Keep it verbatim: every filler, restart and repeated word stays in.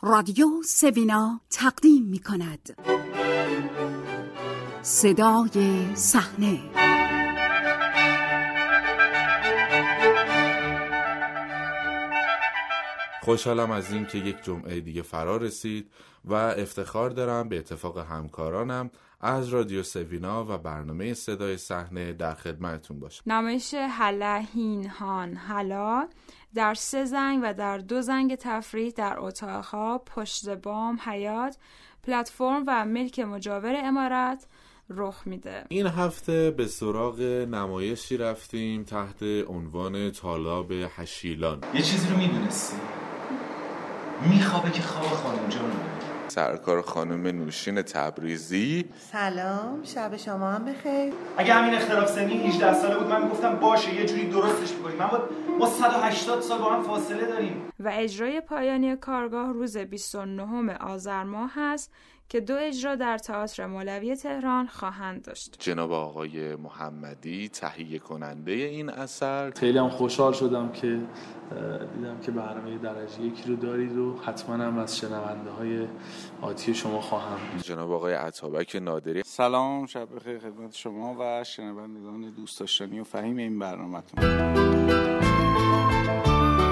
رادیو سوینا تقدیم می کند. صدای صحنه. خوشحالم از این که یک جمعه دیگه فرا رسید و افتخار دارم به اتفاق همکارانم از رادیو سوینا و برنامه صدای صحنه در خدمتتون باشم. نمایش هله هین هان هلا در سه زنگ و در دو زنگ تفریح در اتاق‌ها، پشت بام، حیاط، پلتفرم و ملک مجاور امارت رخ میده. این هفته به سراغ نمایشی رفتیم تحت عنوان تالاب هشیلان. یه چیزی رو میدونستی؟ میخوابه که خواب خانم جانه. سرکار خانم نوشین تبریزی. سلام، شب شما هم بخیر. اگه همین اختلاف سنی هجده ساله بود من میگفتم باشه یه جوری درستش می‌کنیم. من با ما صد و هشتاد سال با هم فاصله داریم. و اجرای پایانی کارگاه روز بیست و نهم آذر ماه هست که دو اجرا در تئاتر مولوی تهران خواهند داشت. جناب آقای محمدی تهیه کننده این اثر. خیلی هم خوشحال شدم که دیدم که برنامه درجه یکی رو دارید و حتما هم از شنونده های آتی شما خواهم بود. جناب آقای عطابک نادری. سلام، شب بخیر خدمت شما و شنوندگان دوست داشتنی و فهیم این برنامه‌تون.